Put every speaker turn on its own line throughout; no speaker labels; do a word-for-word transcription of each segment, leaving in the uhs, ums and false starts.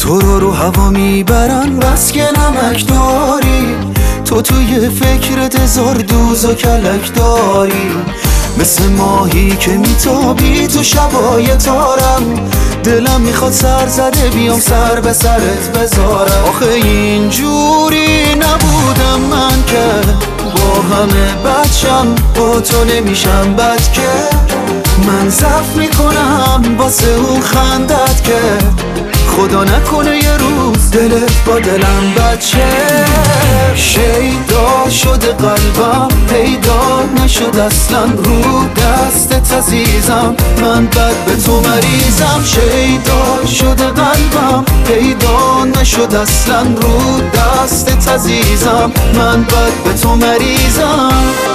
تو رو رو هوا میبرن بس که نمک داری، تو توی فکرت هزار دوز و کلک داری، مثل ماهی که میتابی تو شبای تارم، دلم میخواد سر زده بیام سر به سرت بذارم. آخه اینجوری نبودم من که با همه بچم، با تو نمیشم بد که من ضعف میکنم واسه اون خندت که خدا نکنه یه روز دلت با دلم بچه. شیدا شده قلبم پیدا نشد اصلا رو دستت عزیزم، من بد به تو مریضم. شیدا شده قلبم پیدا نشد اصلا رو دستت عزیزم، من بد به تو مریضم.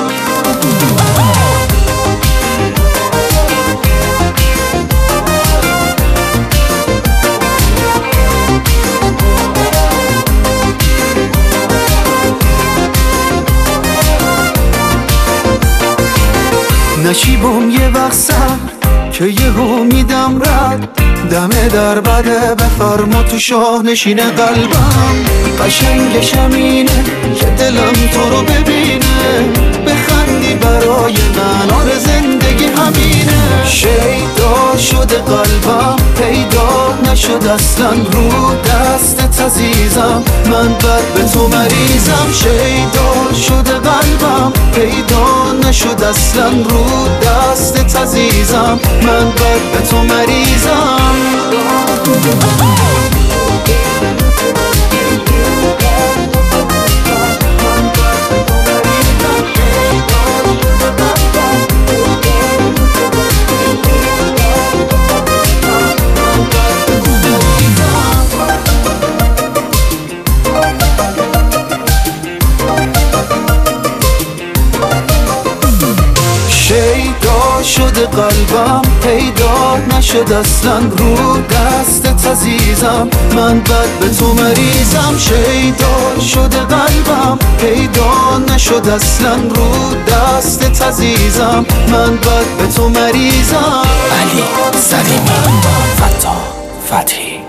نشیبم یه وقت سر که یهو میدم رد، دمه در بده بفرما تو شاه نشینه قلبم. قشنگشم اینه که دلم تو رو ببینه، بخندی برای من آره زندگی همینه. شیدا شده قلبم پیدا نشد اصلا رو دستت عزیزم، من بد به تو مریضم. شیدا شده قلبم پیدا نشد اصلا رو دستت عزیزم، من بد به تو مریضم. شیدا شده قلبم پیدا نشد اصلا رو دستت عزیزم، من بد به تو مریضم. شیدا شده قلبم پیدا نشد اصلا رو دستت عزیزم، من بد به تو مریضم.
علی سلیمی، فتا فتحی.